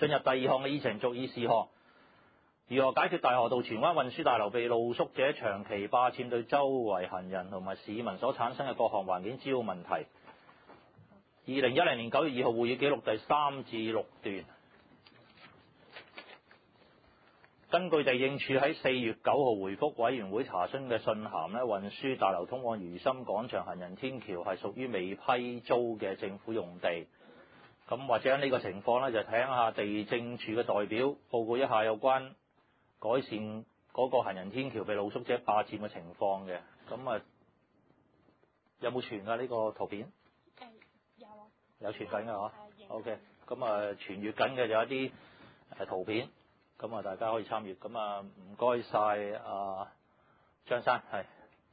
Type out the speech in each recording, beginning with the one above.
進入第二項嘅議程，逐議事項。如何解決大河道荃灣運輸大樓被露宿者長期霸佔對周圍行人同埋市民所產生嘅各項環境滋擾問題？2010年9月2號會議記錄第3至6段。根據地政處喺4月9號回覆委員會查詢嘅信函咧，運輸大樓通往如心廣場行人天橋係屬於未批租嘅政府用地。咁或者呢個情況咧，就睇下地政處嘅代表報告一下有關改善嗰個行人天橋被露宿者霸佔嘅情況嘅。咁啊，有冇傳㗎呢個圖片？ 有啊。 有傳緊㗎嗬。OK。咁啊，傳閱緊嘅就有一啲圖片。咁啊，大家可以參與。咁啊，唔該晒啊，張生係。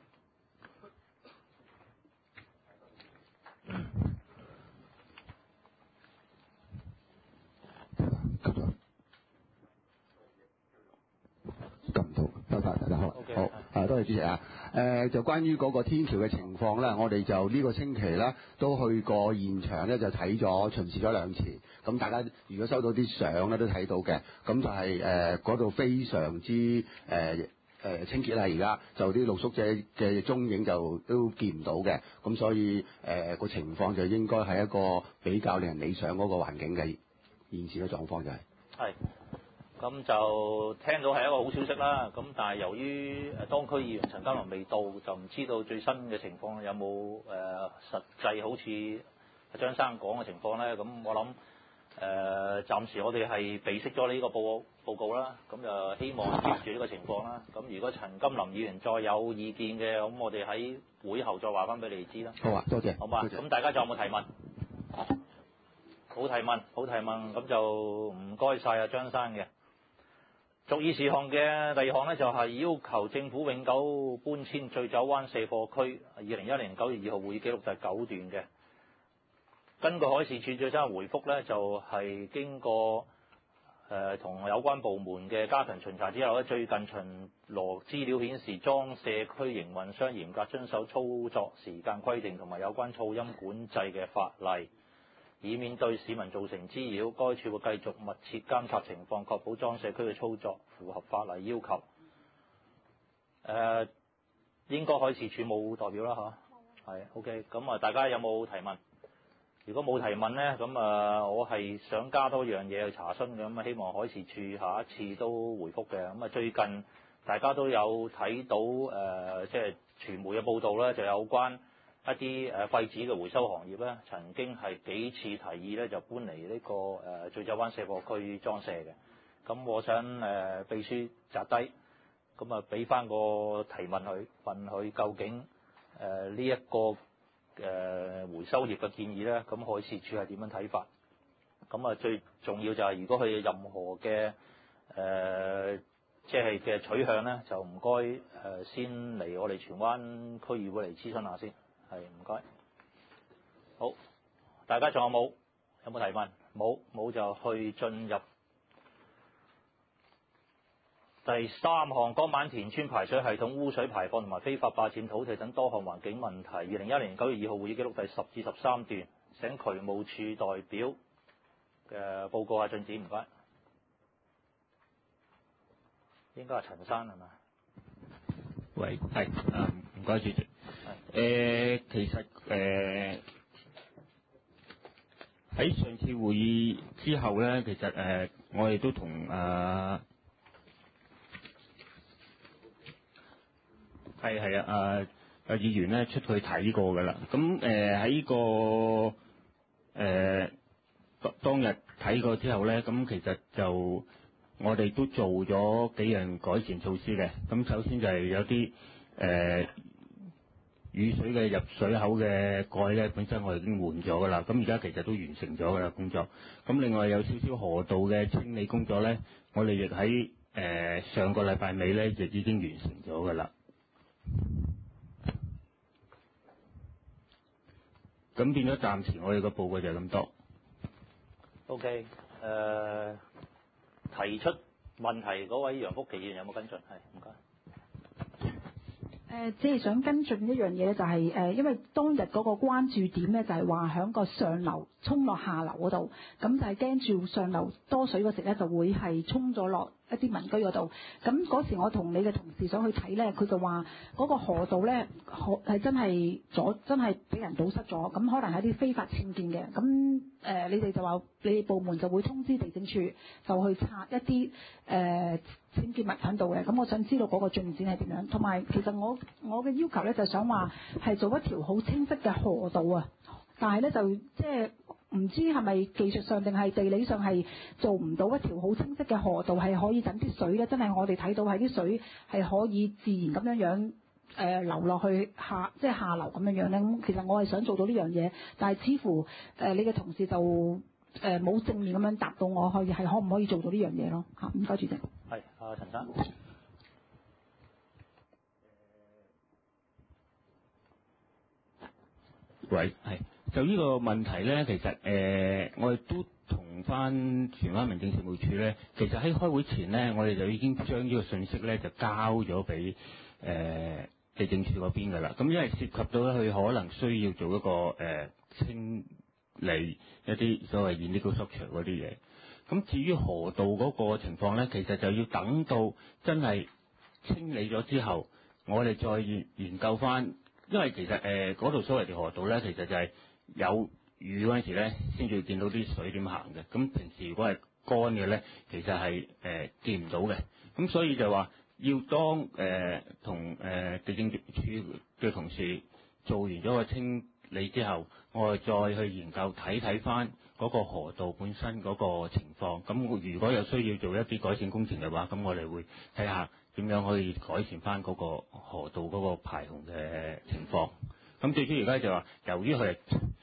撳唔到，大家好。 Okay, 好，多謝主席啊。就關於嗰個天橋嘅情況咧，我哋就呢個星期咧都去過現場咧，就睇咗巡視咗2次。咁大家如果收到啲相咧都睇到嘅，咁就係嗰度非常之清潔啦。而家就啲露宿者嘅蹤影就都見唔到嘅，咁所以個情況就應該係一個比較令人理想嗰個環境嘅現時嘅狀況就係。 係。咁就聽到係一個好消息啦。咁但係由於當區議員陳家麟未到，就唔知道最新嘅情況有冇實際好似張生講嘅情況咧。咁我諗暫時我哋係備悉咗呢個報告啦。咁就希望接住呢個情況啦。咁如果陳金林議員再有意見嘅，咁我哋喺會後再話翻俾你哋知啦。 好啊，多謝。 好嘛。咁大家仲有冇提問？好提問。咁就唔該晒阿張生嘅。逐議事項嘅第2項呢，就係要求政府永久搬遷醉酒灣卸貨區。2010年9月2號會議記錄第9段嘅。根據海事處最新嘅回覆呢，就係經過同有關部門嘅加強巡查之後呢，最近巡邏資料顯示，裝卸區營運商嚴格遵守操作時間規定同埋有關噪音管制嘅法例，以免對市民造成滋擾。該處會繼續密切監察情況，確保裝卸區嘅操作符合法例要求。應該海事處冇代表啦嚇。係 OK。咁啊，大家有冇提問？如果冇提問呢，咁我係想加多樣嘢去查詢嘅。咁希望海事處下一次都回覆嘅。咁最近大家都有睇到即係傳媒嘅報道咧，就有關一啲廢紙嘅回收行業咧，曾經係幾次提議咧，就搬嚟呢個醉酒灣卸貨區裝卸嘅。咁我想秘書摘低，咁啊俾翻個提問佢，問佢究竟呢一個回收業嘅建議咧，咁海事處係點樣睇法？咁啊最重要就係如果佢有任何嘅即係嘅取向咧，就唔該先嚟我哋荃灣區議會嚟諮詢下先。係，唔該。好，大家仲有冇提問？冇就去進入第3項，江板田村排水系統污水排放同埋非法霸佔土地等多項環境問題。2010年9月2號會議記錄第10至13段，請渠務處代表嘅報告下進展，唔該。應該係陳生係嘛？ 喂，係唔該主席。其實喺上次會議之後咧，其實我哋都同議員咧出去睇過㗎啦。咁喺當日睇過之後咧，咁其實就我哋都做咗幾樣改善措施嘅。咁首先就係有啲雨水嘅入水口嘅蓋咧，本身我哋已經換咗㗎啦。咁而家其實都完成咗㗎啦工作。咁另外有少少河道嘅清理工作咧，我哋亦喺上個禮拜尾咧，亦已經完成咗㗎啦。咁變咗暫時我哋個報告就係咁多。 OK，提出問題嗰位楊福奇議員有冇跟進？係，唔該。 只係想跟進一樣嘢咧，就係因為當日嗰個關注點咧，就係話喺個上流衝落下流嗰度，咁就係驚住上流多水嗰時咧，就會係衝咗落一啲民居嗰度。咁嗰時我同你嘅同事想去睇咧，佢就話嗰個河道咧，係真係俾人堵塞咗，咁可能係啲非法僭建嘅。咁你哋就話你哋部門就會通知地政處，就去拆一啲僭建物喺度嘅。咁我想知道嗰個進展係點樣，同埋其實我嘅要求咧就想話係做一條好清晰嘅河道啊，但係咧就即係唔知係咪技術上定係地理上係做唔到一條好清晰嘅河道，係可以等啲水咧真係我哋睇到係啲水係可以自然咁樣流落去即係下流咁樣咧。咁其實我係想做到呢樣嘢，但係似乎你嘅同事就冇正面咁樣答到我可唔可以做到呢樣嘢咯嚇。唔該主席。 係陳生。 喂，係就呢個問題咧，其實我哋都同翻荃灣民政事務處咧，其實喺開會前咧，我哋就已經將呢個信息咧就交咗俾地政處嗰邊㗎啦。咁因為涉及到佢可能需要做一個清理一啲所謂 illegal structure 嗰啲嘢。咁至於河道嗰個情況咧，其實就要等到真係清理咗之後，我哋再研究翻。因為其實嗰度所謂嘅河道咧，其實就係有雨嗰陣時咧，先至見到啲水點行嘅。咁平時如果係乾嘅咧，其實係見唔到嘅。咁所以就話要當同地政處嘅同事做完咗個清理之後，我哋再去研究睇翻嗰個河道本身嗰個情況。咁如果有需要做一啲改善工程嘅話，咁我哋會睇下點樣可以改善翻嗰個河道嗰個排洪嘅情況。咁最主要而家就話，由於佢係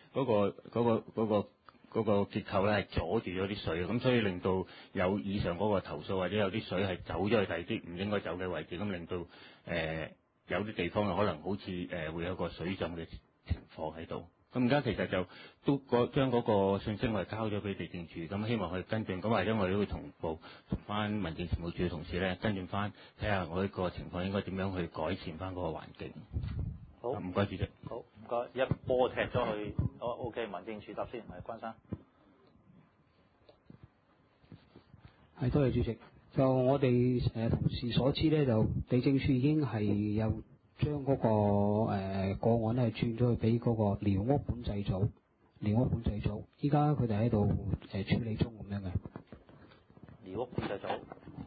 嗰個結構咧係阻住咗啲水，咁所以令到有以上嗰個投訴，或者有啲水係走咗去第二啲唔應該走嘅位置，咁令到有啲地方可能好似會有個水浸嘅情況喺度。咁而家其實就都將嗰個信息我哋交咗俾地政處，咁希望佢跟進。咁或者我哋都會同步同翻民政事務處嘅同事咧跟進翻，睇下我呢個情況應該點樣去改善翻嗰個環境。 好， 唔該主席。 好，唔該。一波踢咗去，好 OK，民政處答先，係關生。 係，多謝主席。就我哋同事所知咧，就地政處已經係有將嗰個個案咧轉咗去俾嗰個寮屋管制組，依家佢哋喺度處理中咁樣嘅。 寮屋管制組，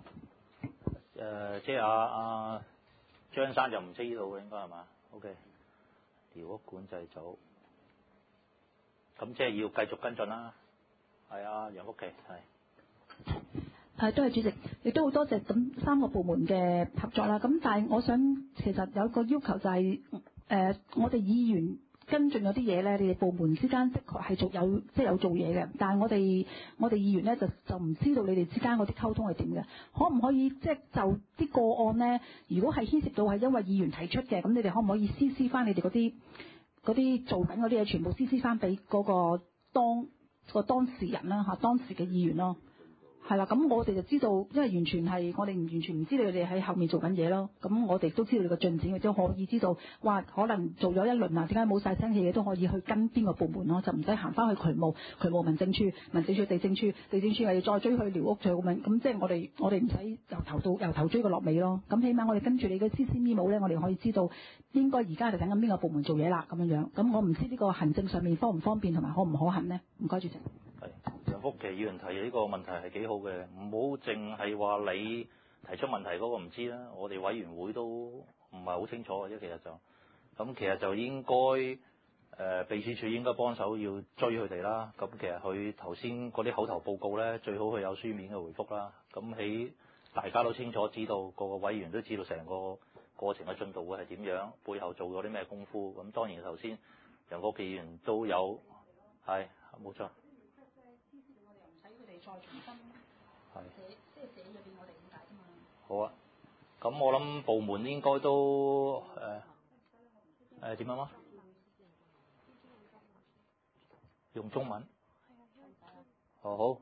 即係阿張生就唔知呢度嘅應該係嘛 ？OK， 寮屋管制組，咁即係要繼續跟進啦。係啊，楊福琪係。 多謝主席，亦都好多謝咁3個部門嘅合作啦。咁但係我想其實有個要求就係、我哋議員跟進有啲嘢咧，你哋部門之間的確係有做嘢嘅，但係我哋議員咧就唔知道你哋之間嗰啲溝通係點嘅。可唔可以就啲個案咧，如果係牽涉到係因為議員提出嘅，咁你哋可唔可以CC翻你哋嗰啲做緊嗰啲嘢，全部CC翻俾嗰個當事人啦嚇，當時嘅議員咯。係啦，咁我哋就知道，因為我哋完全唔知道你哋喺後面做緊嘢咯。咁我哋都知道你個進展，亦都可以知道，哇，可能做咗一輪啊，點解冇晒聲氣嘅都可以去跟邊個部門咯，就唔使行翻去渠務民政處、地政處又要再追去寮屋處咁，即係我哋唔使由頭追到落尾咯。咁起碼我哋跟住你嘅 CC memo 咧，我哋可以知道應該而家就等緊邊個部門做嘢啦咁樣。咁我唔知呢個行政上面方唔方便同埋可唔可行呢？唔該主席。 係楊福琪議員提呢個問題係幾好嘅，唔好淨係話你提出問題嗰個唔知啦，我哋委員會都唔係好清楚嘅啫。其實就應該秘書處應該幫手要追佢哋啦。咁其實佢頭先嗰啲口頭報告咧，最好佢有書面嘅回覆啦。咁喺大家都清楚知道，個委員都知道成個過程嘅進度會係點樣，背後做咗啲咩功夫。咁當然頭先楊福琪議員都有係冇錯。 再重新寫，即係寫入邊我哋點解啫嘛。 好啊，咁我諗部門應該都點樣啊？用中文。好。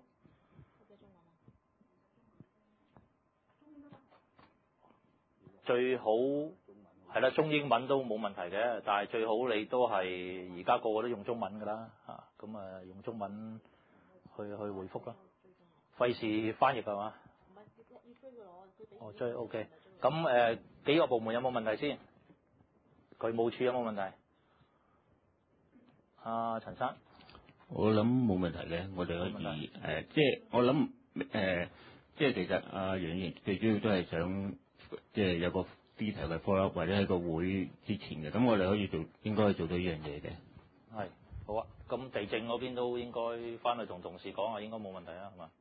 最好係啦，中英文都冇問題嘅，但係最好你都係而家個個都用中文㗎啦，咁用中文去回覆啦，費事翻譯係嘛？哦，追 OK。咁幾個部門有冇問題先？渠務處有冇問題？陳生， 我諗冇問題嘅，我哋可以即係我諗即係其實楊議員最主要都係想即係有個 detail 嘅 follow up 或者喺個會之前嘅，咁我哋可以應該做到呢樣嘢嘅。 係好啊，咁地政嗰邊都應該翻去同同事講下，應該冇問題啊，係嘛？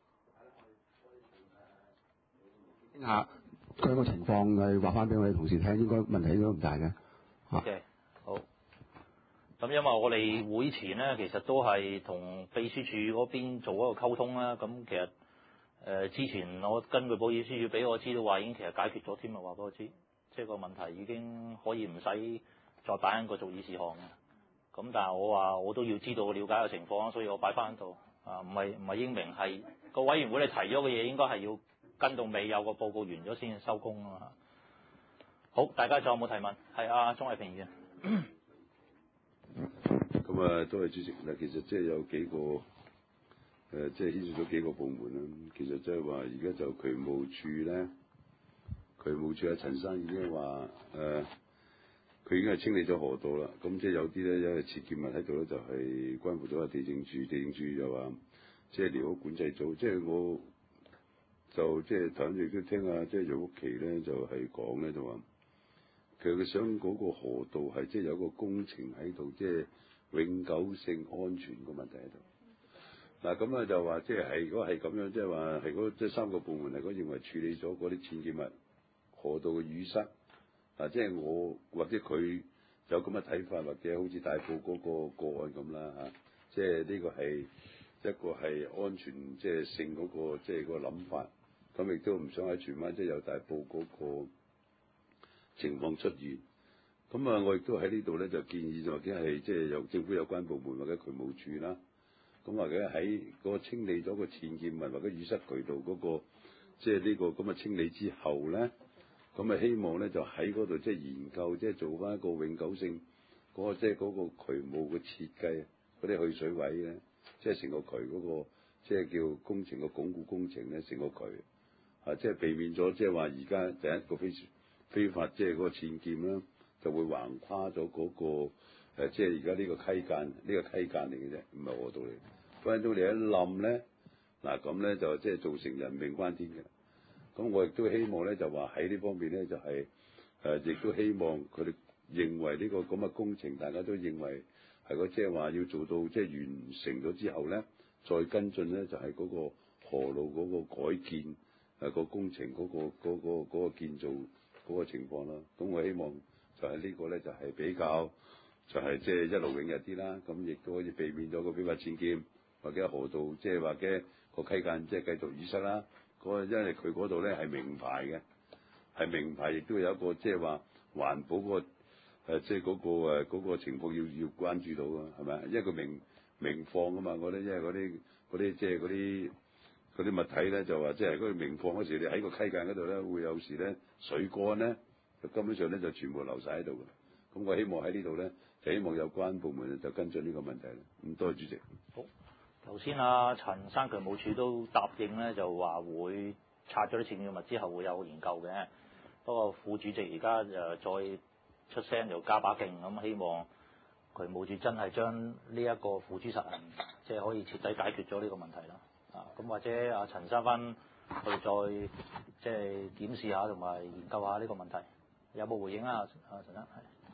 傾下佢個情況係話翻俾我哋同事聽，應該問題應該唔大嘅。 OK， 好。咁因為我哋會前咧，其實都係同秘書處嗰邊做一個溝通啦。咁其實之前我根據保險書要俾我知道話已經其實解決咗添啊，話俾我知，即係個問題已經可以唔使再擺喺個做議事項嘅。咁但係我話我都要知道了解嘅情況，所以我擺翻喺度啊，唔係英明，係個委員會你提咗嘅嘢應該係要跟到尾有個報告完咗先收工啊嘛。好，大家仲有冇提問？係啊，鍾偉平議員。 咁啊，多謝主席。嗱，其實即係有幾個即係牽涉咗幾個部門啦。其實即係話而家就渠務處咧，渠務處陳生已經話佢已經係清理咗河道啦。咁即係有啲咧，有僭建物喺度咧，就係關乎咗地政處。地政處又話即係寮屋管制組。即係我就即係頭先亦都聽啊，即係楊屋琪咧就係講咧就話，其實佢想嗰個河道係即係有個工程喺度，即係永久性安全個問題喺度。嗱咁啊就話即係如果係咁樣，即係話係嗰即係三個部門嚟講認為處理咗嗰啲僭建物、河道嘅淤塞，即係我或者佢有咁嘅睇法，或者好似大埔嗰個個案咁啦嚇，即係呢個係一個係安全即係性嗰個即係個諗法，咁亦都唔想喺荃灣即係有大埔嗰個情況出現。咁啊，我亦都喺呢度咧就建議，或者係即係由政府有關部門或者渠務處啦，咁或者喺嗰個清理咗個僭建物或者淤塞渠道嗰個即係呢個咁嘅清理之後咧，咁啊希望咧就喺嗰度即係研究，即係做翻一個永久性嗰個即係嗰個渠務嘅設計，嗰啲去水位咧，即係成個渠嗰個即係叫工程嘅鞏固工程咧，成個渠即係避免咗即係話而家第一個非法即係嗰個僭建啦。就會橫跨咗嗰個即係而家呢個溪澗，呢個溪澗嚟嘅啫，唔係河道嚟。分分鐘你一冧咧，嗱咁咧就即係造成人命關天嘅。咁我亦都希望咧就話喺呢方面咧就係亦都希望佢哋認為呢個咁嘅工程，大家都認為係個即係話要做到即係完成咗之後咧，再跟進咧就係嗰個河路嗰個改建個工程嗰個建造嗰個情況啦。咁我希望。就係呢個咧，就係比較就係即係一勞永逸啲啦。咁亦都可以避免咗個非法僭建或者河道，即係或者個溪澗即係繼續淤塞啦。因為佢嗰度咧係名牌嘅，係名牌，亦都有一個即係話環保個即係嗰個情況要關注到啊，係咪？因為佢明放啊嘛，我覺得因為嗰啲即係嗰啲物體咧就話即係嗰個明放嗰時，你喺個溪澗嗰度咧會有時咧水乾咧。根本上咧就全部留晒喺度嘅，咁我希望喺呢度咧就希望有關部門就跟進呢個問題啦。咁多謝主席。 好，頭先陳生渠務處都答應咧，就話會拆咗啲僭建物之後會有研究嘅。不過副主席而家就再出聲就加把勁，咁希望渠務處真係將呢一個付諸實行，即係可以徹底解決咗呢個問題啦。咁或者陳生翻去再即係檢視下同埋研究下呢個問題。有冇回應啊？陳生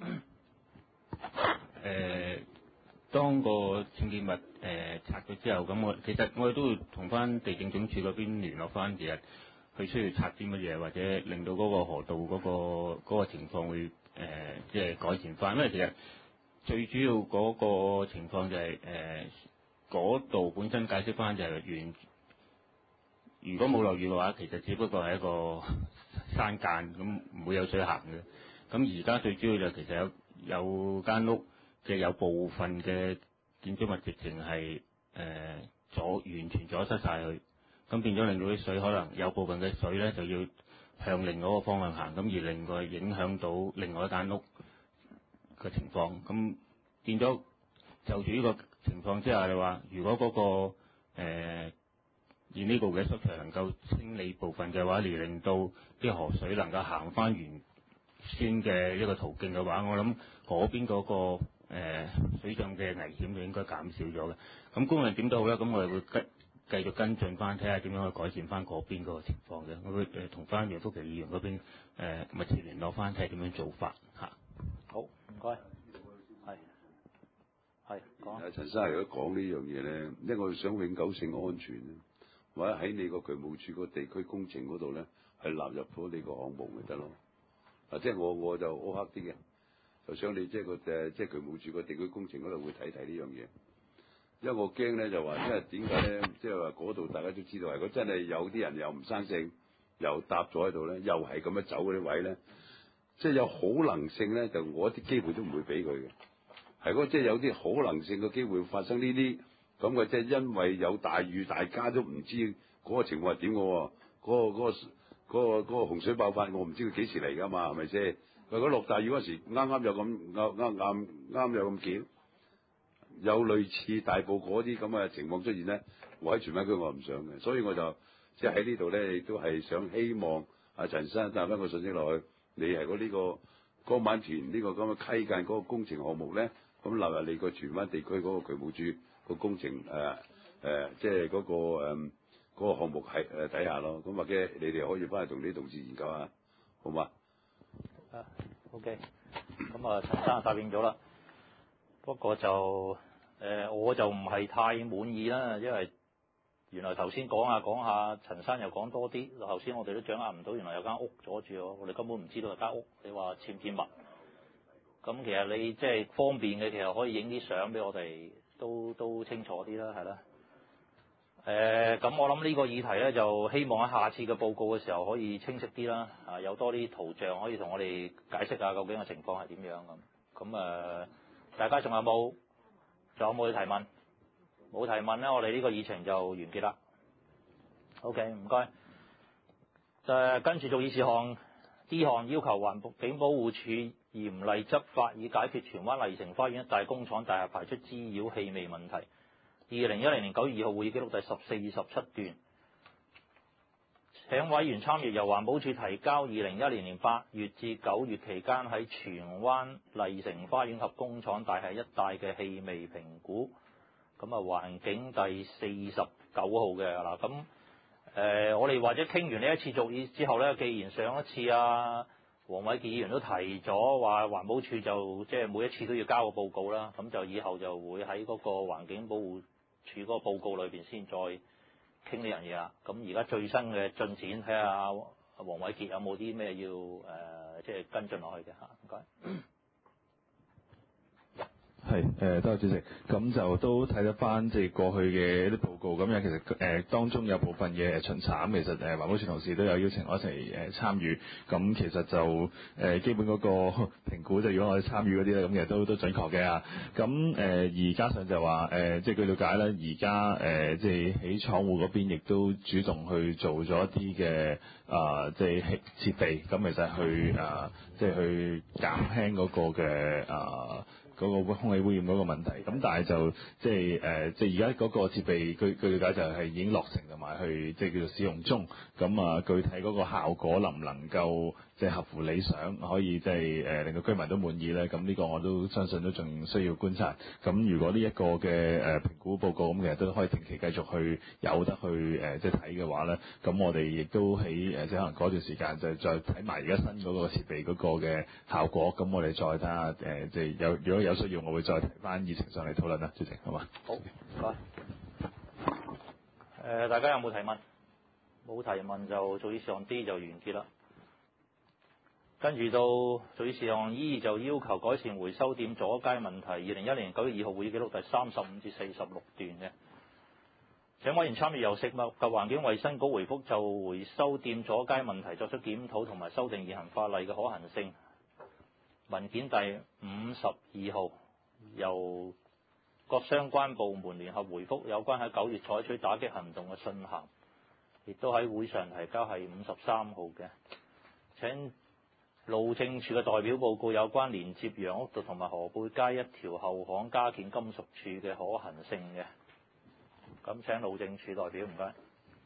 係。 當個僭建物拆咗之後，咁其實我哋都會同翻地政總署嗰邊聯絡翻，其實佢需要拆啲乜嘢，或者令到嗰個河道嗰個情況會即係改善翻。因為其實最主要嗰個情況就係嗰度本身解釋翻就係如果冇落雨嘅話，其實只不過係一個山澗，咁唔會有水行嘅。咁而家最主要就其實有間屋嘅有部分嘅建築物直情係完全阻塞晒佢，咁變咗令到啲水可能有部分嘅水咧就要向另外一個方向行，咁而令佢影響到另外一間屋嘅情況。咁變咗就住呢個情況之下，你話如果嗰、個現呢個嘅濕場能夠清理部分嘅話，而令到啲河水能夠行翻原先嘅一個途徑嘅話，我諗嗰邊嗰、個水浸嘅危險就應該減少咗嘅。咁無論點都好啦，咁我哋會繼續跟進翻，睇下點樣去改善翻嗰邊嗰個情況嘅。我會同翻楊福奇議員嗰邊密切聯絡翻，睇下點樣做法嚇。 好，唔該。係講。 陳生如果講呢樣嘢咧，因為我哋想永久性安全咧，或者喺你個渠務署個地區工程嗰度咧，係納入咗你個項目咪得咯。即係我就苛刻啲嘅，就想你即係渠務署個地區工程嗰度會睇睇呢樣嘢。因為我驚咧就話，因為點解咧？即係話嗰度大家都知道，如果真係有啲人又唔生性，又搭咗喺度咧，又係咁樣走嗰啲位咧，即係有可能性咧，就我一啲機會都唔會俾佢嘅。係嗰即係有啲可能性嘅機會發生呢啲咁嘅，即係因為有大雨，大家都唔知嗰個情況係點嘅喎。嗰個洪水爆發，我唔知佢幾時嚟㗎嘛，係咪先？如果落大雨嗰時，啱有咁巧，有類似大埔嗰啲咁嘅情況出現咧，我喺荃灣區我唔想嘅，所以我就即係喺呢度咧，亦都係想希望阿陳生帶翻個信息落去，你係呢個江板田呢個咁嘅溪澗嗰個工程項目咧，咁納入你個荃灣地區嗰個渠務署個工程即係嗰個項目係底下咯，咁或者你哋可以翻去同啲同事研究下，好嘛 ？OK， 咁啊，陳生答應咗啦。不過就我就唔係太滿意啦，因為原來頭先講下，陳生又講多啲。頭先我哋都掌握唔到，原來有間屋阻住我哋根本唔知道有間屋。你話僭唔僭密？咁其實你即係方便嘅，其實可以影啲相俾我哋，都清楚啲啦，係啦。咁我諗呢個議題咧，就希望喺下次嘅報告嘅時候可以清晰啲啦，有多啲圖像可以同我哋解釋下究竟嘅情況係點樣咁。咁大家仲有冇提問？冇提問咧，我哋呢個議程就完結啦。OK， 唔該。跟住做議事項 D 項，要求環境保護署嚴厲執法，以解決荃灣麗城花園一帶工廠大廈排出滋擾氣味問題。2010年9月2號會議記錄第14、27段。請委員參閱由環保署提交2010年8月至9月期間喺荃灣麗城花園及工廠大廈一帶嘅氣味評估。咁環境第49號嘅嗱，咁我哋或者傾完呢一次續議之後咧，既然上一次黃偉傑議員都提咗話環保署就即係每一次都要交個報告啦，咁就以後就會喺嗰個環境保護署嗰個報告裏邊先再傾呢樣嘢啦。咁而家最新嘅進展，睇下黃偉傑有冇啲咩要即係跟進落去嘅嚇，唔該。 係多謝主席。咁就都睇得翻即係過去嘅一啲報告，咁樣其實當中有部分嘅巡查，其實環保署同事都有邀請我一齊參與。咁其實就基本嗰個評估，就如果我哋參與嗰啲咧，咁其實都準確嘅啊。咁而加上就話即係據了解咧，而家即係喺廠戶嗰邊亦都主動去做咗一啲嘅即係設備，咁其實去即係去減輕嗰個嘅嗰個空氣污染嗰個問題，咁但係就即係而家嗰個設備據了解就係已經落成同埋去即係叫做使用中，咁具體嗰個效果能唔能夠即係合乎理想，可以即係令到居民都滿意咧？咁呢個我都相信都仲需要觀察。咁如果呢一個嘅評估報告咁其實都可以定期繼續去有得去即係睇嘅話咧，咁我哋亦都喺即係可能嗰段時間就再睇埋而家新嗰個設備嗰個嘅效果，咁我哋再睇下即係如果有需要，我會再提翻議程上嚟討論啦，主席，好嘛？ 好，唔該。大家有冇提問？冇提問就做議事項 D 就完結啦。跟住到做議事項 E 就要求改善回收店阻街問題。2010年9月2號會議記錄第35至46段嘅。請委員參與由食物及環境衛生局回覆就回收店阻街問題作出檢討同埋修訂現行法例嘅可行性。文件第52號，由各相關部門聯合回覆有關喺9月採取打擊行動嘅信函，亦都喺會上提交係53號嘅。 請路政署嘅代表報告有關連接楊屋道同埋河背街一條後巷加建金屬柱嘅可行性嘅。咁請路政署代表，唔該。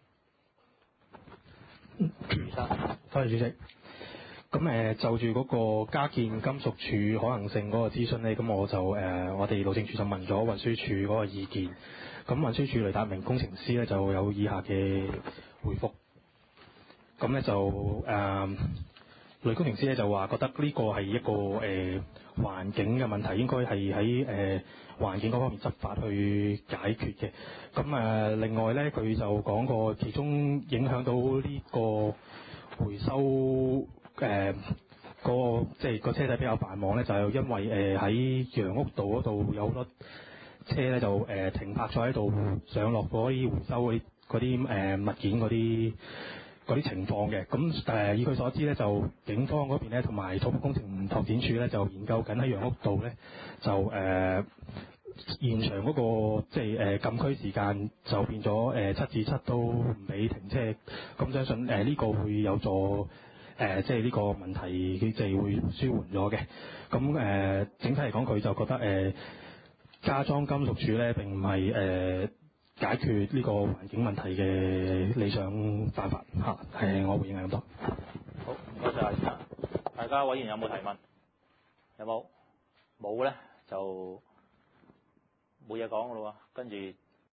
余生， 多謝主席。咁就住嗰個加建金屬柱可行性嗰個諮詢咧，咁我就我哋路政署就問咗運輸署嗰個意見。咁運輸署雷達明工程師咧就有以下嘅回覆。咁咧就雷工程師咧就話覺得呢個係一個環境嘅問題，應該係喺環境嗰方面執法去解決嘅。咁另外咧佢就講過其中影響到呢個回收個即係個車仔比較繁忙咧，就係因為喺楊屋道嗰度有好多車咧就停泊咗喺度上落嗰啲回收嗰啲物件嗰啲情況嘅。咁以佢所知咧，就警方嗰邊咧同埋土木工程拓展署咧就研究緊喺楊屋道咧就現場嗰個即係禁區時間就變咗7至7都唔俾停車。咁相信呢個會有助即係呢個問題即係會舒緩咗嘅。咁整體嚟講，佢就覺得加裝金屬柱咧並唔係解決呢個環境問題嘅理想辦法嚇。我回應係咁多。 好，唔該曬。大家委員有冇提問？有冇？冇咧就冇嘢講㗎咯喎。跟住